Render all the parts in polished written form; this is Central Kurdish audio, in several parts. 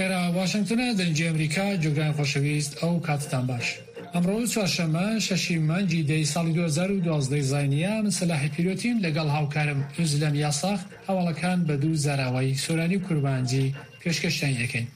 لێرە واشنگتنە دەنجی ئەمریکا جۆگران خۆشەویست ئەو کاتتان باش. ئەمڕۆ چوارشەممە 6 مانگی دەی ساڵی 2012 زاینیە من سەلاحی پیرۆتیم لەگەڵ هاوکارم ئوزلەم یاساخ هەواڵەکان بە دوو زاراوەی سۆرانی و کورمانجی پێشکەشتیان یەکەین.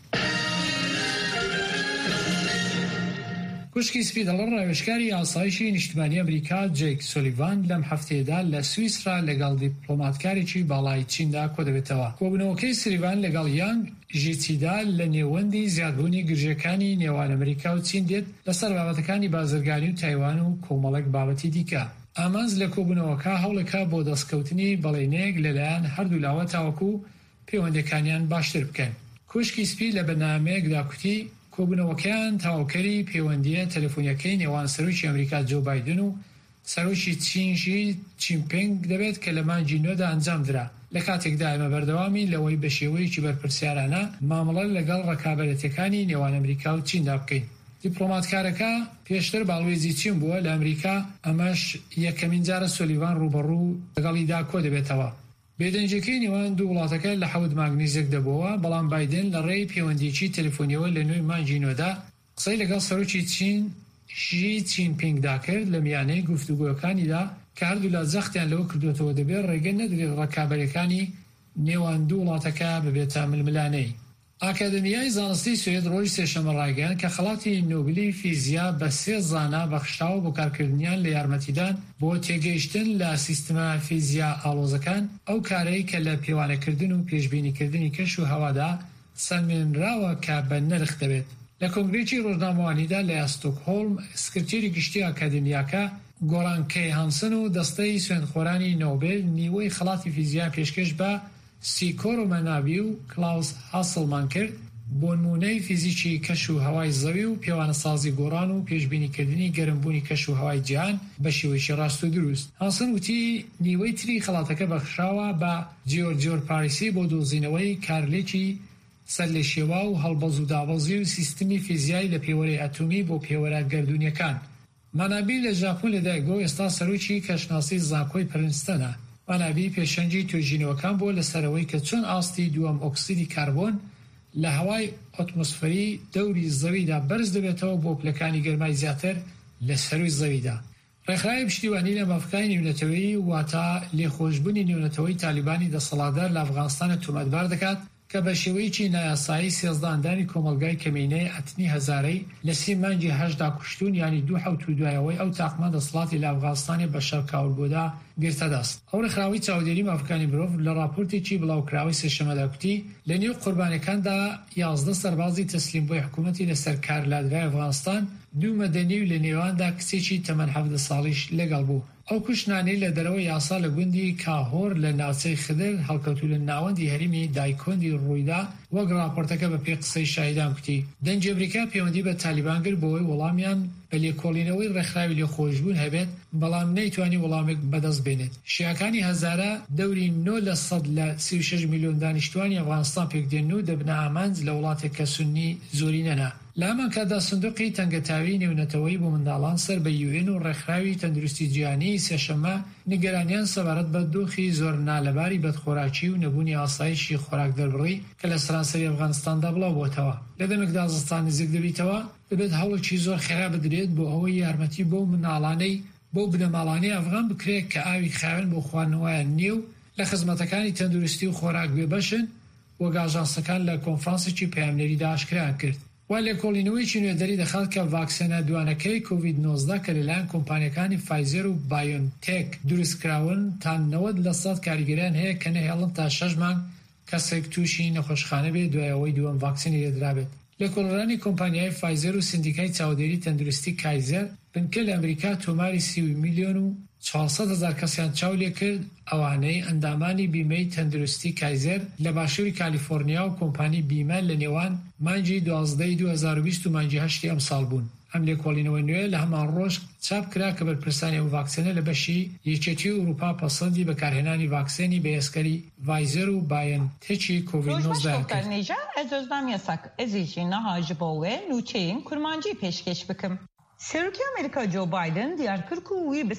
کوشکی سپی دەڵڕ ڕاوێژکاری ئاسایشی نیشتیمانی ئەمریکا جێک سۆلیڤان لەم هەفتەیەدا لە سویسرا لەگەڵ دیپلۆماتکارێکی باڵای چیندا کۆ دەبێتەوە. کۆبوونەوەکەی سۆلیڤان لەگەڵ یانگ ژیچیدا لە نێوەندی زیادبوونی گرژەکانی نێوان ئەمریکا و چین دێت لەسەر بابەتەکانی بازرگانی و تایوان و کۆمەڵێک بابەتی دیکە. ئامانز لە کۆبوونەوەکە هەوڵێکە بۆ دەستکەوتنی بەڵێنەیەک لەلایەن هەردوو لاوە تاوەکو پەیوەندەکانیان باشتر بکەن. کوشکی سپی لە بەرنامەیەکدا کوتی کۆبوونەوەکەیان تاواوکەری پەیوەندیە تەلەفۆنیەکەی نێوان سەرۆکی ئەمریکا جۆ بایدن و سەرۆکی چین ژی جینپینگ دەبێت کە لە مانگی نۆدا ئەنجام درا. لە کاتێکدا ئێمە بەردەوامی لەوەی بە شێوەیەکی بەرپرسیارانە مامەڵە لەگەڵ ڕەکابەرەتەکانی نێوان ئەمریکا و چیندا بکەین. دیپلۆماتکارەکە پێشتر باڵوێزی چین بووە لە ئەمریکا، ئەمەش یەکەمین جارە سۆلیڤان ڕوبەڕوو لەگەڵیدا کۆ دەبێتەوە. بێدەنجەکەی نێوان دوو وڵاتەکە لە 7 مانگ نزیک دەبووە، بەڵام بایدن لە ڕێی پەیوەندیی تەلەفۆنیەوە لە 9 مانگی نۆدا قسەی لەگەڵ سەرۆکی چین ژی جینپینگدا کرد لە میانەی گفتوگۆیەکانیدا کە هەردوو لا جەختیان لەوە کردوێتەوە دەبێت ڕێگە نەدرێت ڕەکابەرەکانی نێوان دوو وڵاتەکە ببێتە ململانەی. ئاکادمیای زانستی سوێد ڕۆژی سێشەممە ڕایگەیاند کە خەڵاتی نۆبلی فیزیا بە 3 زانا بەخشاوە بۆ کارکردنیان لە یارمەتیدان بۆ تێگەیشتن لە سیستەمە فیزیا ئاڵۆزەکان، ئەو کارەی کە لە پێوانەکردن و پێشبینیکردنی کەش و هەوادا سەرمێنراوە کە بە نرخ دەبێت. لە کۆنگرێکی ڕۆژنامەوانیدا لە ستۆکهۆلم سکرتێری گشتی ئاکادمیاکە گۆران کەی هانسن و دەستەی سوێندخۆرانی نۆبێل نیوەی خەڵاتی فیزیا پێشکەش بە سیکۆرۆ مەنابی و کلاوس هاسڵمان کرد بۆ نمونەی فیزیکی کەش و هەوای زەوی و پێوانەسازی گۆڕان و پێشبینیکردنی گەرمبوونی کەش و هەوای جیهان بە شێوەیەکی ڕاست و دروست. هانسن وتی نیوەی تری خەڵاتەکە بەخشاوە بە جۆر پاریسی بۆ دۆزینەوەی کارلێکی سەر لە شێوا و هەڵبەز و دابەزی و سیستمی فیزیایی لە پێوەرەی ئەتۆمی بۆ پێوەرە گەردوونیەکان. مەنابی لە ژاپۆن لەدایکبووە ئێستا سەرۆکی کەشناسی زانکۆی پرنستەنە. مەنابی پێشەنگی توێژینەوەکان بۆ لەسەرەوەی کە چۆن ئاستی دووەم ئۆکسیدی کاربۆن لە هەوای ئۆتمۆسفەری دەوری زەویدا بەرز دەبێتەوە بۆ پلەکانی گەرمای زیاتر لە سەروی زەویدا. ڕێکخراوی پشتیوانی لە مافکای نێونەتەوەی واتە لێخۆشبوونی نێونەتەوەی تالیبانی دەسەڵاتدار لە ئەفغانستانە تۆمەتبار دەکات کە بە شێوەیەکی نایاسایی 13 کۆمەلگای کەمینەی ئەتنی هەزارەی لە 30 مانگی 8 کوشتون، ینی 2 حوت و دوایەوەی ئەو تاقمە دەسەڵاتی لە ئەفغانستانی بە شەرکاولبۆدا گرتە دەست. ئەو ڕێکخراوی چاودێری مافکانی مرۆڤ لە راپۆرتێکی بڵاوکراوی سێشەممەدا کوتی لە نێو قوربانیەکاندا 11 سەربازی تەسلیم بۆی حکوومەتی لەسەر کار لادرای ئەفغانستان، 2 مەدەنی و لە نێواندا کچێکی تەمەن 17 ساڵیش لەگەڵ بوو. ئەو کوشتانەی لە دەرەوەی یاسا لە گوندی کاهۆر لە ناوچەی خدر هەڵکەوتو لە ناوەندی هەرێمی دایکۆندی ڕوویدا، وەک راپۆرتەکە بە پێ قسەی شاهیدان کوتی. دەنجی ئەمریکا پەیوەندی بە تالیبان کرد بۆەوەی وەڵامیان بە لێکۆڵینەوەی ڕێکخراوی لێخۆشبوون هەبێت، بەڵام نەیتوانی وەڵامێک بەدەست بێنێت. شیعەکانی هەزارە دەوری 9% لە 36 میلیۆن دانیشتوانی ئەفغانستان پێکدێن و دەبنە ئامانج لە وڵاتێک کە سونی زۆری نەنا. لە هەمان کاتدا سندوقی تەنگەتاوی نێونەتەوەی بۆ منداڵان سەر بە UN و ڕێکخراوی تەندروستی جیهانی سێشەممە نیگەرانیان سەبارەت بە دۆخی زۆر نالەباری بەدخۆراکی و نەبوونی ئاسایشی خۆراک دەربڕی کە لە سەرانسەری ئەفغانستاندا بڵاو بووەتەوە. لە دەمێکدا زستان نزیک دەبیتەوە دەبێت هەوڵێکی زۆر خێرا بدرێت بۆ ئەوەی یارمەتی بۆ مناڵانەی بۆ بنەماڵانەی ئەفغان بکرێت کە ئاوی خاوێن بۆ خواردنەوەیان نییە و لە خزمەتەکانی تەندروستی و خۆراک بێبەشن، وەک ئاژانسەکان لە کۆنفرانسێکی پەیامنەریدا ئاشکرایان کرد. وا لێکۆڵینەوەیکی نوێدەری دەخات کە ڤاکسینە دوانەکەی کۆڤید-19 کە لەلایەن کۆمپانیەکانی فایزەر و بایۆنتێک دروستکراون تا 90% کاریگەریان هەیە کە نەهێڵن تا 6 مانگ کەسێک تووشی نەخۆشخانە بێت دوایەوەی دووەم ڤاکسینی لێدرابێت. لێکۆڵەرانی کۆمپانیای فایزەر و سندیکای چاودێری تەندروستی کایزەر بنکە لە ئەمریکا تۆماری 30 میلیۆن و 400,000 کەسیان چاو لێ کرد، ئەوانەی ئەندامانی بیمەی تەندروستی کایزەر لە باشووری کالیفۆرنیا و کۆمپانی بیمە لە نێوان مانگی 12 2020 و مانگی 8 ئەم ساڵ بوون. ئەم لێکۆڵینەوەی نوێ لە هەمان ڕۆژ چاپ کرا کە بەرپرسانی ئەو ڤاکسینە لە بەشی یەکێتی ئەوروپا پەسەندی بەکارهێنانی ڤاکسینی بەهێزکەری ڤایزەر و بایۆنتێکی کۆڤید-19 کرد. Ez özlem yasak. Ez için hacı boğwe, nuçeyin kurmancı peşkeş bıkım. Serokê Amerîka Joe Biden diyar Kirkûwî bi